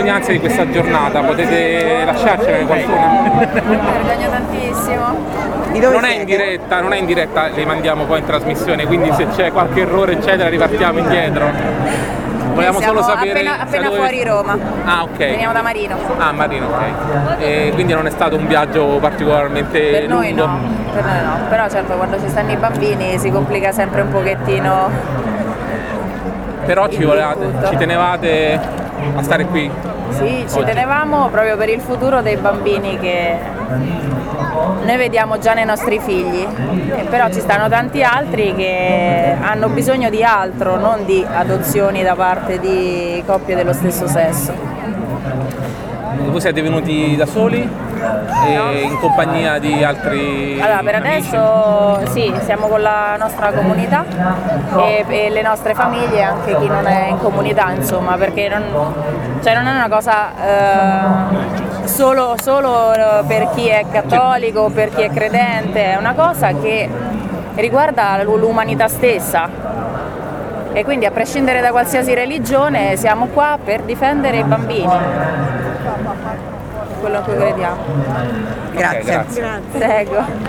testimonianze di questa giornata, potete lasciarcene qualcuna? Mi vergogno tantissimo. Di dove Non è siete? non è in diretta, le mandiamo poi in trasmissione, quindi se c'è qualche errore eccetera ripartiamo indietro. Volevamo Siamo solo sapere appena da fuori Roma. Ah, ok. Veniamo da Marino. Ah, Marino, ok. E quindi non è stato un viaggio particolarmente Per noi lungo? no, per noi no. Però certo quando ci stanno i bambini si complica sempre un pochettino. Però tutto. ci tenevate a stare qui? Sì, ci Oggi. tenevamo proprio per il futuro dei bambini che noi vediamo già nei nostri figli, però ci stanno tanti altri che hanno bisogno di altro, non di adozioni da parte di coppie dello stesso sesso. Voi siete venuti da soli e in compagnia di altri Allora, per amici? adesso sì, siamo con la nostra comunità e le nostre famiglie, anche chi non è in comunità, insomma, perché non è una cosa solo per chi è cattolico o per chi è credente, è una cosa che riguarda l'umanità stessa. E quindi a prescindere da qualsiasi religione siamo qua per difendere i bambini, quello in cui crediamo. Grazie. Ok, grazie. Prego.